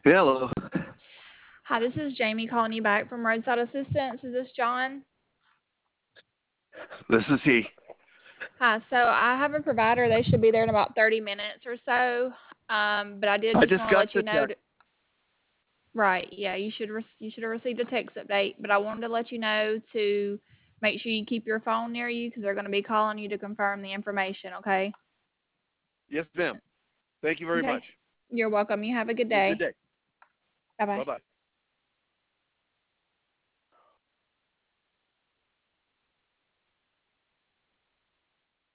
Hello. Hi, this is Jamie calling you back from Roadside Assistance. Is this John? This is he. Hi, so I have a provider. They should be there in about 30 minutes or so. But I did I just just want to got let you the know. text. Right, yeah, you should have received a text update. But I wanted to let you know to make sure you keep your phone near you because they're going to be calling you to confirm the information. Okay. Yes, ma'am. Thank you very Okay. much. You're welcome. You have a good You have a good day. day. Bye bye. Bye bye.